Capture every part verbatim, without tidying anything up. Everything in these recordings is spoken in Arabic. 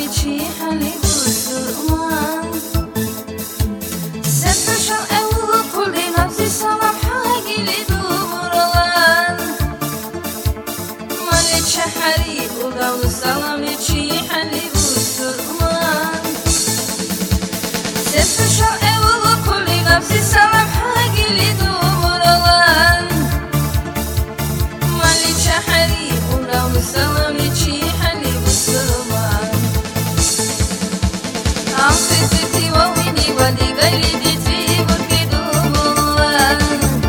بچی حلی بسرمان ستشان اول کلی نفسی سلام حاگی لیدوران مالی چه حری اول سلام بچی حلی بسرمان ستشان اول کلی نفسی سلام حاگی لیدوران مالی چه حری اول سلام بچی حلی بسرمان عاصفتي وويني ودي قلدتي بركدوان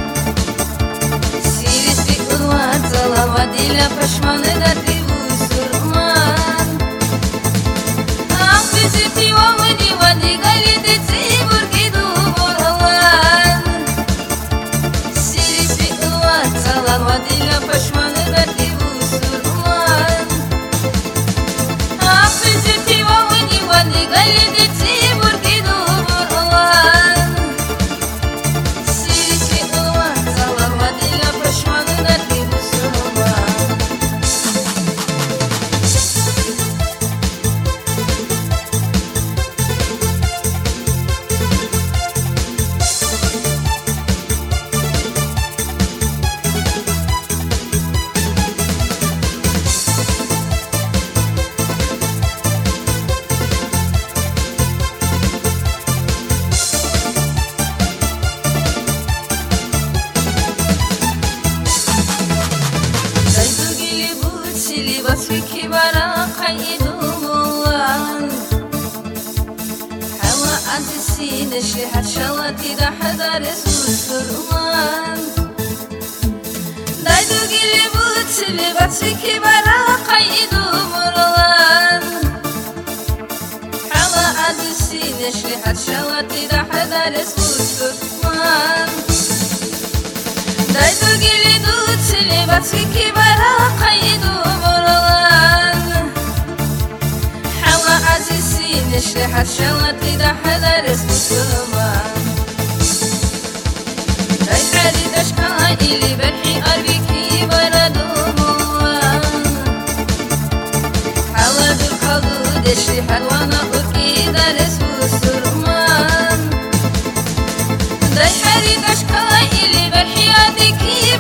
سيرت في قلوات زلا ودي لفشمان دتي بسرمان عاصفتي وويني ودي قلدتي بركدوان سيرت في قلوات زلا ودي لفشمان دتي بسرمان عاصفتي وويني ودي قلدتي بصفك برا قيدوان حوا عدسي نشرح شواتي دا حضر سرمان دايدو قلي بوتسلي بصفك برا قيدوان حوا عدسي نشرح شواتي دا حضر سرمان دايدو قلي دوتسلي بصفك برا قيدوان نشرح شواتي دا حذر اسمه سلمان داي حالي دشكا إلي برحي أربيكي بردوان حواد الحدود اشري حلوانا أركي دار اسمه سلمان داي حالي دشكا إلي برحي أربيكي